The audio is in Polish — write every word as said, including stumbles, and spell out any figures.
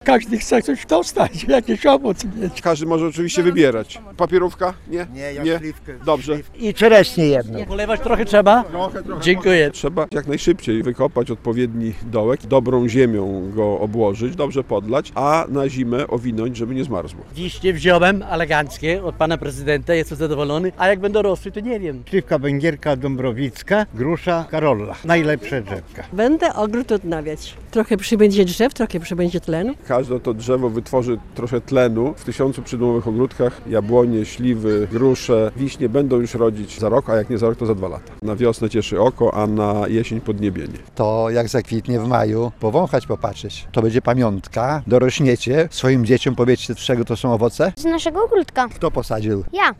Każdy chce coś dostać, jakiś owoc mieć. Każdy może oczywiście wybierać. Papierówka? Nie? Nie, ja Nie? śliwkę. Dobrze. I czereśnie jedno. Polewać trochę trzeba? Trochę, trochę. Dziękuję. Trzeba jak najszybciej wykopać odpowiedni dołek, dobrą ziemią go obłożyć, dobrze podlać, a na zimę owinąć, żeby nie zmarzło. Wiśnie wziąłem eleganckie od pana prezydenta, jestem zadowolony, a jak będą rosły, to nie wiem. Śliwka węgierka dąbrowicka, grusza karolla. Najlepsze drzewka. Będę ogród odnawiać. Trochę przybędzie drzew, trochę przybędzie tlenu. Każde to drzewo wytworzy trochę tlenu. W tysiącu przydomowych ogródkach jabłonie, śliwy, grusze, wiśnie będą już rodzić za rok, a jak nie za rok, to za dwa lata. Na wiosnę cieszy oko, a na jesień podniebienie. To jak zakwitnie w maju, powąchać, popatrzeć. To będzie pamiątka, dorośniecie, swoim dzieciom powiedzcie, z czego to są owoce. Z naszego ogródka. Kto posadził? Ja.